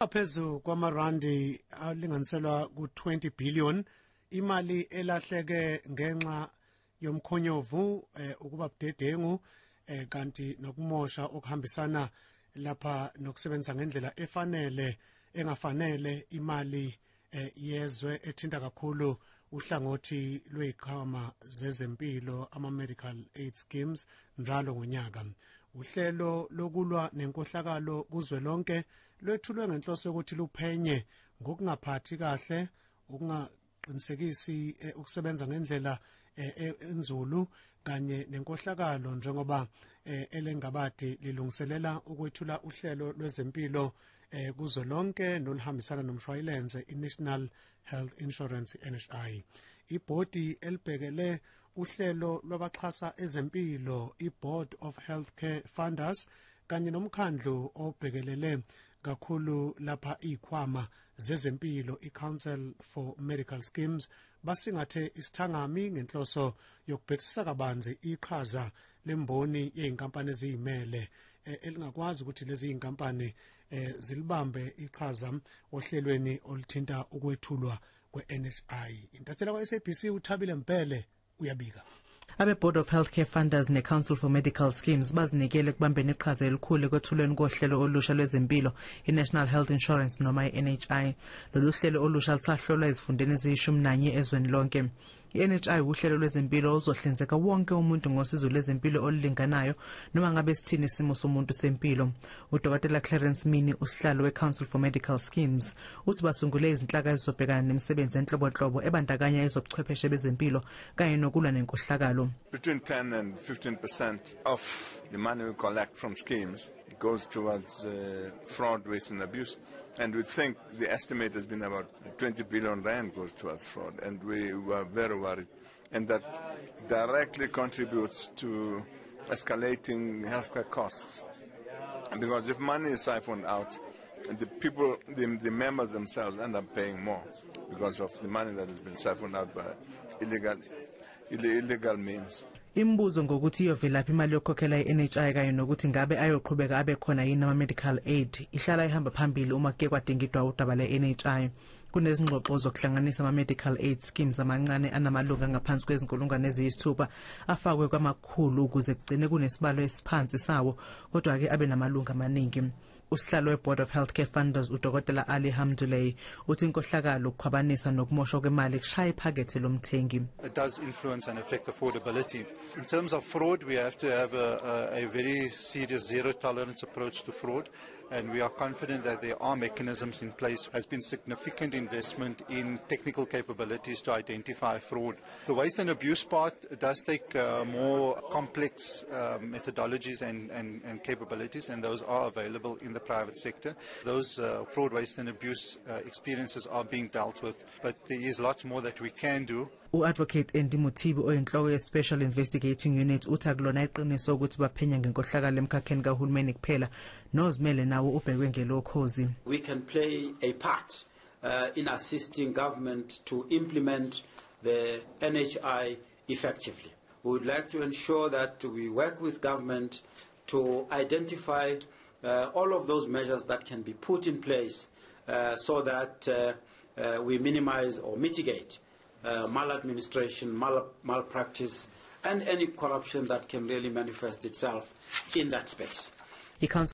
Aphezu kwamarandi alinganiselwa ku-20 billion imali elahleke ngenxa yomkhonyovu ukuba budedengu kanti nokumosha okuhambisana lapha nokusebenza ngendlela engafanele imali yezwe ethinta kakhulu uhlangothi lwezikhwama zezempilo ama-medical aid schemes njalo ngonyaka. Uhlelo lokulwa nenkohlakalo kuzwelonke lwethulwe ngenhloso yokuthi luphenye ngokungaphathi kahle, ukungaqinisekisi ukusebenza ngendlela enzulu kanye nenkohlakalo njengoba elengabadi lilungiselela ukwethula uhlelo lwezempilo kuzwelonke noluhambisana nomshwayilense i-National Health Insurance NHI. Ibhodi elibhekele uhlelo lwabaxhasa ezempilo i-Board of Healthcare Funders kanye nomkhandlu obhekelele kakhulu lapha izikhwama zezempilo i-Council for Medical Schemes basingathe isithangami ngenhloso yokubhekisisa kabanzi iqhaza lemboni yeinkampani eziyimele elingakwazi ukuthi lezi inkampani zilibambe iqhaza ohlelweni oluthinta ukwethulwa kwe-NHI. Intatheli kwa-SABC uThabile Mpele uyabika. Abe-Board of Healthcare Funders ne-Council for Medical Schemes bazinikele ekubambeni iqhaza elikhulu ekwethulweni kohlelo olusha lwezempilo i-National Health Insurance noma i-NHI. Lolu hlelo olusha lusahlolwa ezifundeni eziyishumi ezweni lonke. I-NHI uhlelo lwezempilo ozohlinzeka wonke umuntu ngosizo lwezempilo olulinganayo noma ngabe sithini isimo somuntu sempilo. UDr Clarence Mini, usihlalo we-Council for Medical Schemes, uthi basungule izinhlaka ezizobhekana nemisebenzi enhlobonhlobo ebandakanya ezobuchwepheshe bezempilo kanye nokulwa nenkohlakalo. Between 10 and 15% of the money we collect from schemes goes towards fraud, waste and abuse. And we think the estimate has been about 20 billion rand goes towards fraud. And we were very worried. And that directly contributes to escalating healthcare costs. Because if money is siphoned out, the people, the members themselves end up paying more because of the money that has been siphoned out by illegal means. Imbuzo ngokuthi iyovelaphi imali yokukhokhela i-NHI kanye nokuthi ngabe ayoqhubeka abe khona yini ama-medical aid ihlala ihamba phambili uma kuke kwadingidwa udaba le-NHI. Kunezingxoxo zokuhlanganisa ama-medical aid schemes amancane anamalunga ngaphansi kwezinkulungwane eziyisithupha afakwe kwamakhulu ukuze kugcine kunesibalo esiphansi sawo kodwa-ke abe namalunga amaningi. Usihlalo we-Board of Healthcare Funders uDr Ali Hamdulay uthi inkohlakalo ukukhwabanisa nokumoshwa kwemali kushaya iphakethe lomthengi. It does influence and affect affordability. In terms of fraud, we have to have a very serious zero tolerance approach to fraud, and we are confident that there are mechanisms in place. There has been significant investment in technical capabilities to identify fraud. The waste and abuse part does take more complex methodologies and capabilities, and those are available in the private sector. Those fraud, waste and abuse experiences are being dealt with, but there is lots more that we can do. U-Advocate Andy Muthibi oyinhloko ye-Special Investigating Unit uthi akulona iqiniso ukuthi baphenya ngenkohlakalo emkhakheni kahulumeni kuphela nozimele nawo ubhekwe ngelokhozi. We can play a part in assisting government to implement the NHI effectively. We would like to ensure that we work with government to identify all of those measures that can be put in place so that we minimize or mitigate maladministration, malpractice and any corruption that can really manifest itself in that space.